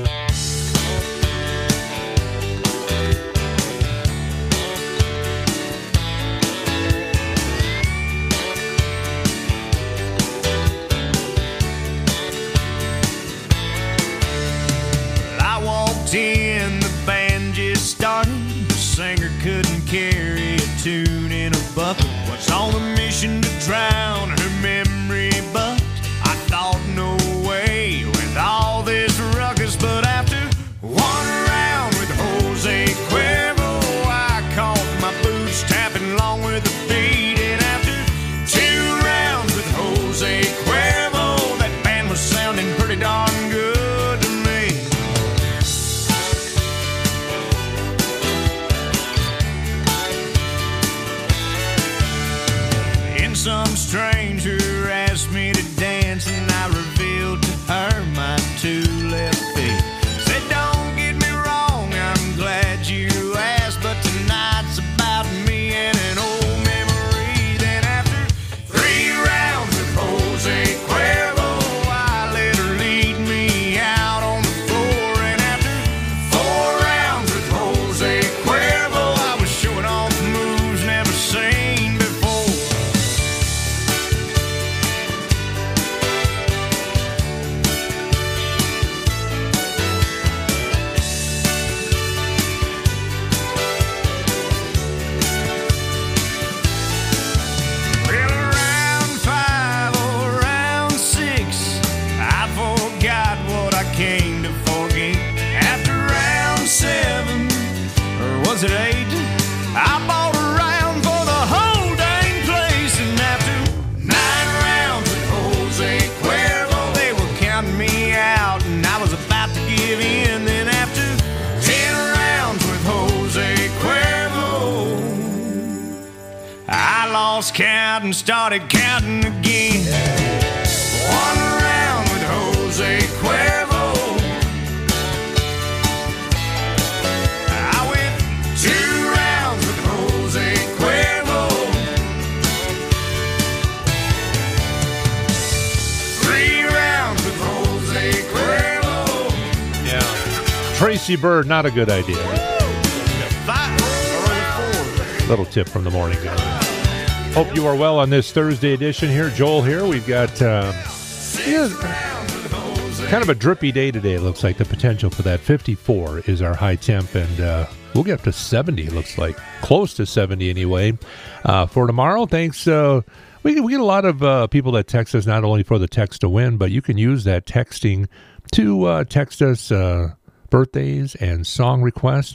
I walked in, the band just started. The singer couldn't carry a tune in a bucket. Was on a mission to drown her memory, but I thought no way with all this ruckus. But after one round with Jose Cuervo, I caught my boots tapping along with the beat. And after 2 rounds with Jose Cuervo, that band was sounding pretty darn good to me. came to forget. After round 7, or was it 8, I bought a round for the whole dang place. And after 9 rounds with Jose Cuervo, they were counting me out, and I was about to give in. Then after 10 rounds with Jose Cuervo, I lost count and started counting again. 1 round with Jose Cuervo, I went 2 rounds with Jose Cuervo, 3 rounds with Jose Cuervo. Yeah. Tracy Bird, not a good idea. Little tip from the morning guy. Hope you are well on this Thursday edition here. Joel here. We've got kind of a drippy day today, it looks like. The potential for that. 54 is our high temp, and we'll get up to 70, it looks like. Close to 70 anyway. For tomorrow, thanks. We get a lot of people that text us, not only for the text to win, but you can use that texting to text us birthdays and song requests.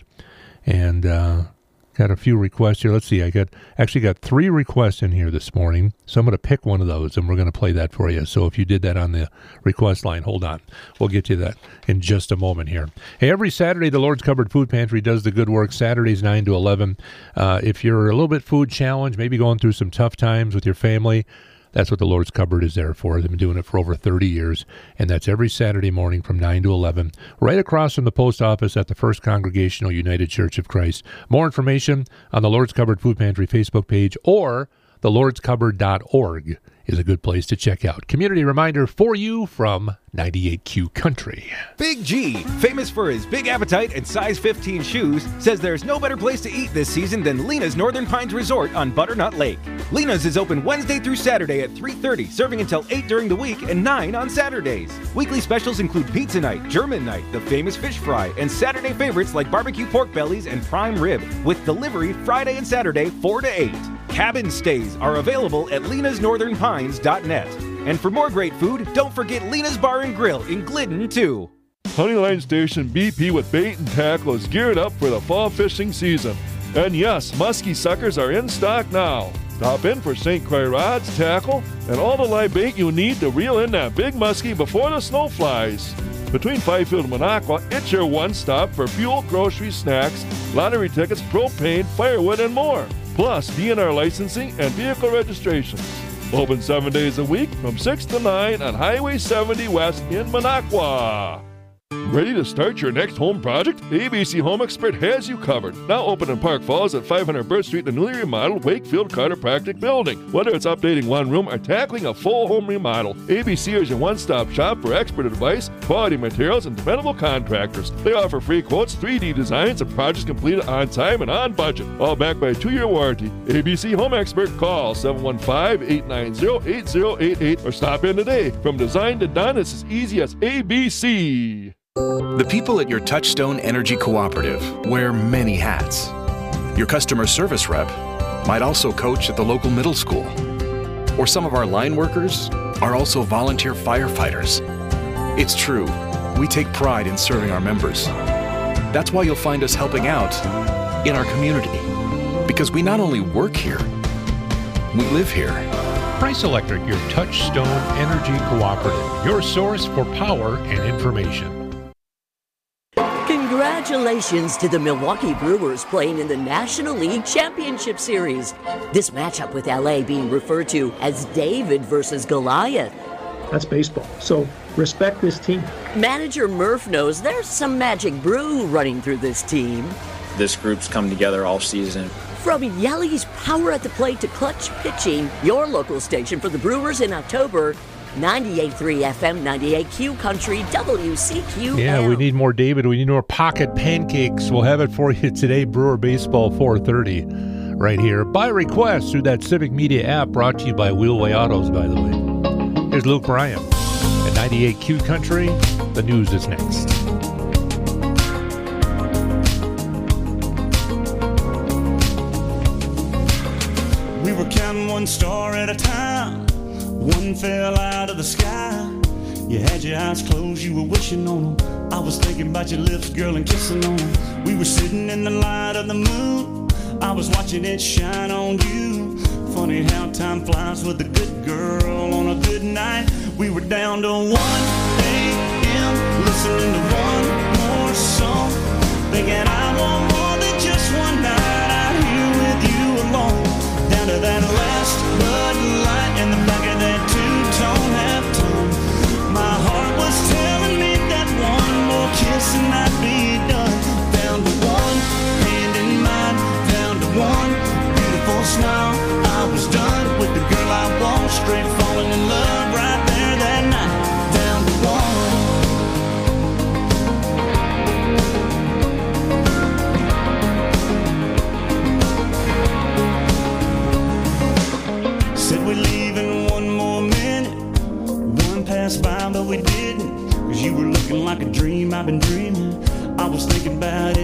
And got a few requests here. Let's see. I actually got 3 requests in here this morning. So I'm going to pick one of those, and we're going to play that for you. So if you did that on the request line, hold on. We'll get you that in just a moment here. Hey, every Saturday, the Lord's Cupboard Food Pantry does the good work. Saturdays, 9 to 11. If you're a little bit food challenged, maybe going through some tough times with your family, that's what the Lord's Cupboard is there for. They've been doing it for over 30 years, and that's every Saturday morning from 9 to 11, right across from the post office at the First Congregational United Church of Christ. More information on the Lord's Cupboard Food Pantry Facebook page, or thelordscupboard.org is a good place to check out. Community reminder for you from 98Q Country. Big G, famous for his big appetite and size 15 shoes, says there's no better place to eat this season than Lena's Northern Pines Resort on Butternut Lake. Lena's is open Wednesday through Saturday at 3:30, serving until 8 during the week and 9 on Saturdays. Weekly specials include pizza night, German night, the famous fish fry, and Saturday favorites like barbecue pork bellies and prime rib, with delivery Friday and Saturday 4 to 8. Cabin stays are available at lenasnorthernpines.net. And for more great food, don't forget Lena's Bar and Grill in Glidden, too. Honeyline Station BP with bait and tackle is geared up for the fall fishing season. And yes, muskie suckers are in stock now. Stop in for St. Croix rods, tackle, and all the live bait you need to reel in that big muskie before the snow flies. Between Fifield and Minocqua, it's your one-stop for fuel, groceries, snacks, lottery tickets, propane, firewood, and more. Plus, DNR licensing and vehicle registrations. Open 7 days a week from 6 to 9 on Highway 70 West in Minocqua. Ready to start your next home project? ABC Home Expert has you covered. Now open in Park Falls at 500 Birch Street, the newly remodeled Wakefield Chiropractic building. Whether it's updating one room or tackling a full home remodel, ABC is your one-stop shop for expert advice, quality materials, and dependable contractors. They offer free quotes, 3D designs, and projects completed on time and on budget. All backed by a 2-year warranty. ABC Home Expert. Call 715-890-8088 or stop in today. From design to done, it's as easy as ABC. The people at your Touchstone Energy Cooperative wear many hats. Your customer service rep might also coach at the local middle school. Or some of our line workers are also volunteer firefighters. It's true, we take pride in serving our members. That's why you'll find us helping out in our community. Because we not only work here, we live here. Price Electric, your Touchstone Energy Cooperative, your source for power and information. Congratulations to the Milwaukee Brewers playing in the National League Championship Series. This matchup with LA being referred to as David versus Goliath. That's baseball, so respect this team. Manager Murph knows there's some magic brew running through this team. This group's come together all season. From Yelly's power at the plate to clutch pitching, your local station for the Brewers in October, 98.3 FM, 98Q Country, WCQL. Yeah, we need more David. We need more pocket pancakes. We'll have it for you today, Brewer Baseball 4:30, right here. By request through that Civic Media app, brought to you by Wheelway Autos, by the way. Here's Luke Bryan at 98Q Country. The news is next. We were counting one star at a time. One fell out of the sky. You had your eyes closed, you were wishing on them. I was thinking about your lips, girl, and kissing on them. We were sitting in the light of the moon. I was watching it shine on you. Funny how time flies with a good girl on a good night. We were down to 1 a.m. listening to one more song, thinking I want more than just one night out here with you alone. Down to that last Bud Light in the back of that two-tone half-tone. My heart was telling me that one more kiss and I'd be done. Down to one hand in mine, down to one beautiful smile. I was done with the girl I want, straight falling in love right there that night. Down to one. Said we'd leave in one more minute. One passed by, but we didn't. 'Cause you were looking like a dream I've been dreaming. I was thinking about